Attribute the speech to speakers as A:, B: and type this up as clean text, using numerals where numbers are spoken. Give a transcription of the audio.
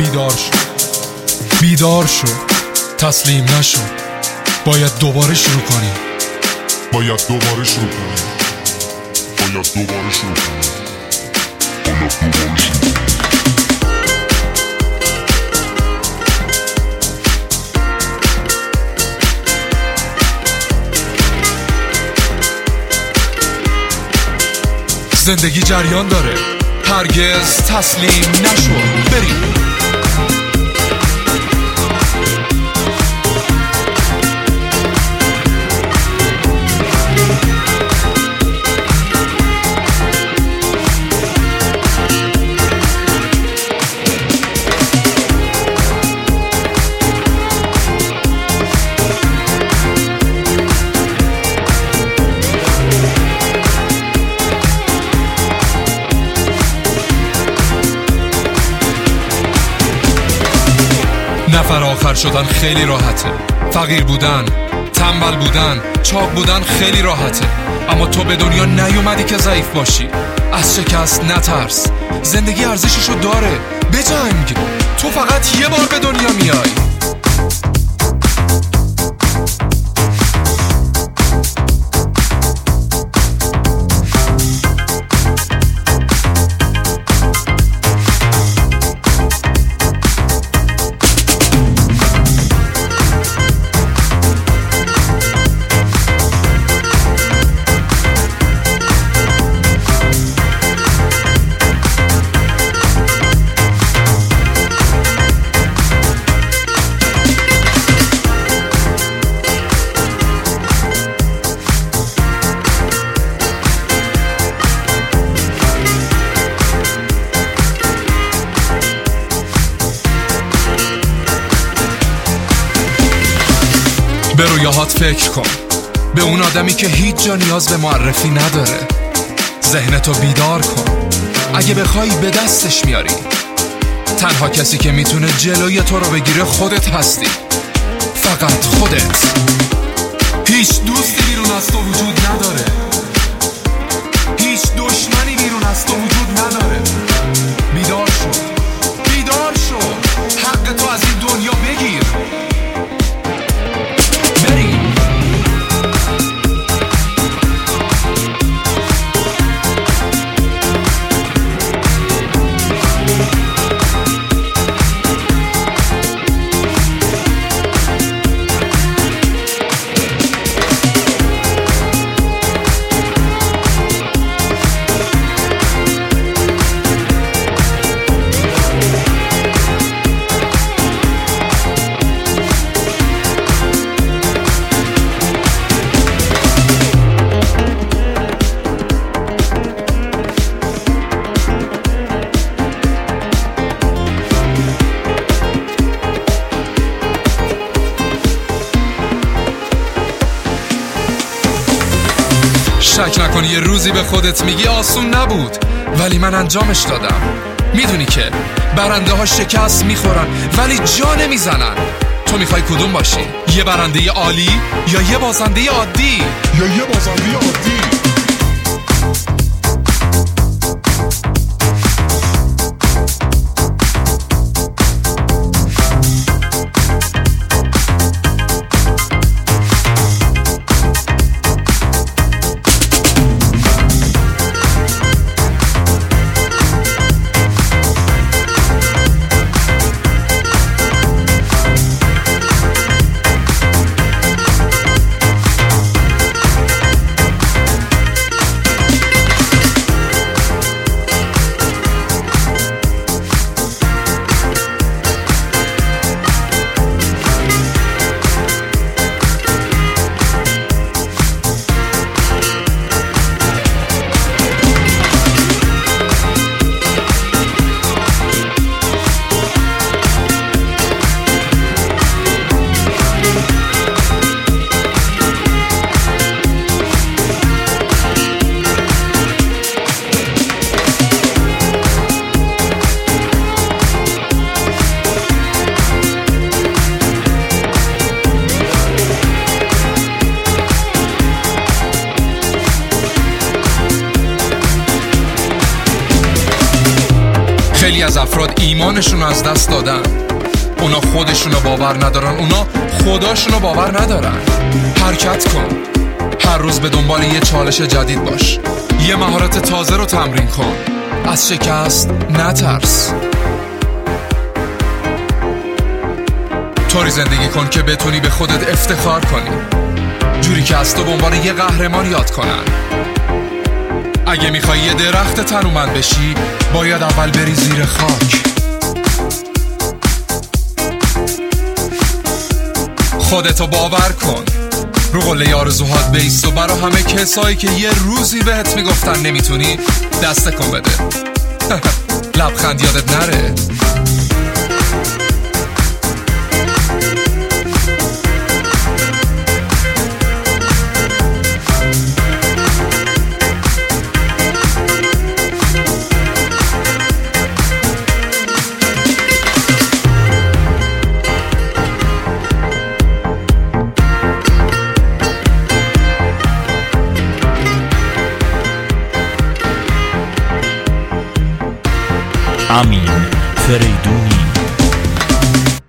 A: بیدار شو، تسلیم نشو. باید دوباره شروع کنیم. زندگی جریان داره، هرگز تسلیم نشو. بریم. نفر آخر شدن خیلی راحته، فقیر بودن، تنبل بودن، چاق بودن خیلی راحته. اما تو به دنیا نیومدی که ضعیف باشی. از شکست نترس، زندگی ارزششو داره. بجنگ، تو فقط یه بار به دنیا میای. به رویاهات فکر کن، به اون آدمی که هیچ جا نیاز به معرفی نداره. ذهنتو بیدار کن، اگه بخوای به دستش میاری. تنها کسی که میتونه جلوی تو رو بگیره خودت هستی، فقط خودت. هیچ دوستی بیرون از تو وجود نداره، هیچ دشمنی بیرون از تو وجود نداره. بیدار شو، بیدار شو، حق تو از این دنیا بگیر. شک نکن یه روزی به خودت میگی آسون نبود، ولی من انجامش دادم. میدونی که برنده ها شکست میخورن ولی جا نمیزنن. تو میخوای کدوم باشی؟ یه برنده عالی یا یه بازنده عادی؟ از افراد ایمانشون از دست دادن. اونا خودشونو باور ندارن، اونا خداشونو باور ندارن. حرکت کن، هر روز به دنبال یه چالش جدید باش، یه مهارت تازه رو تمرین کن. از شکست نترس. طوری زندگی کن که بتونی به خودت افتخار کنی، جوری که از تو به عنوان یه قهرمان یاد کنن. اگه میخوای یه درخت تنومند بشی، باید اول بری زیر خاک. خودتو باور کن، رو قله آرزوهات بیست و برا همه کسایی که یه روزی بهت میگفتن نمیتونی، دست کن بده. لبخند یادت نره.
B: امین فریدونی.